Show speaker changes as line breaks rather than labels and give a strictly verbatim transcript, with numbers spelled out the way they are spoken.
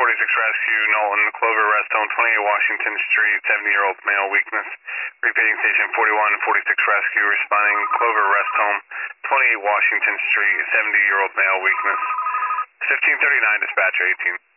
forty-six Rescue, Knowlton, Clover Rest Home, twenty-eight Washington Street, seventy-year-old male weakness. Repeating station forty-one forty-six Rescue, responding Clover Rest Home, twenty-eight Washington Street, seventy-year-old male weakness. fifteen thirty-nine, dispatcher eighteen.